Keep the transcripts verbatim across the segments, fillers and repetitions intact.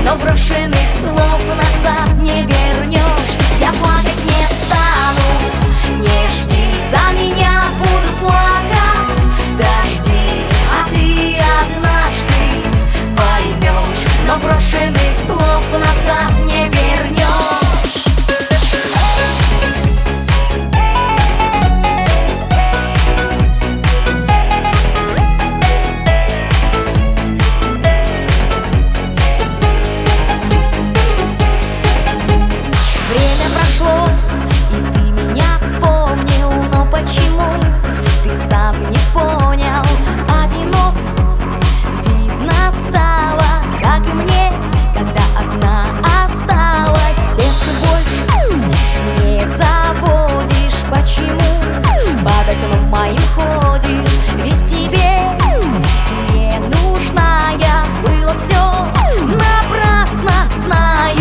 но брошенных слов назад не вернешь. Я плакать не стану, не жди, за меня буду плакать. Дожди, а ты однажды поймешь, но брошенных слов назад не вернешь. Время прошло, и ты меня вспомнил, но почему ты сам не понял? Одинок, видно, стало, как и мне, когда одна осталась. Сердце больше не заводишь. Почему под окном моим ходишь? Ведь тебе не нужна я. Было все напрасно, знаю.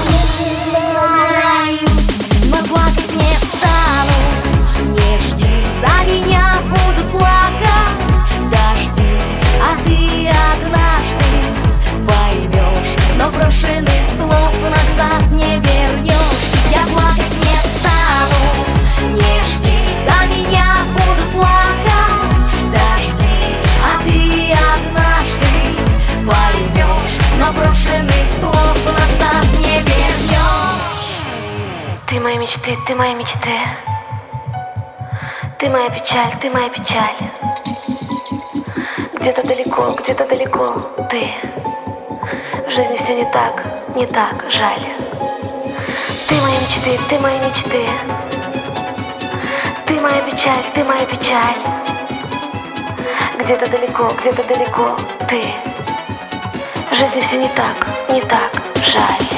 Но плакать не стану, не жди, за меня буду плакать. Дожди, а ты однажды поймешь, но брошенных слов назад не вернешь. Я плакать не стану, не жди, за меня буду плакать. Дожди, а ты однажды поймешь, но брошенных слов назад не вернешь. Ты мои мечты, ты мои мечты. Ты моя печаль, ты моя печаль. Где-то далеко, где-то далеко ты. В жизни все не так, не так, жаль. Ты мои мечты, ты мои мечты. Ты моя печаль, ты моя печаль. Где-то далеко, где-то далеко ты. В жизни все не так, не так, жаль.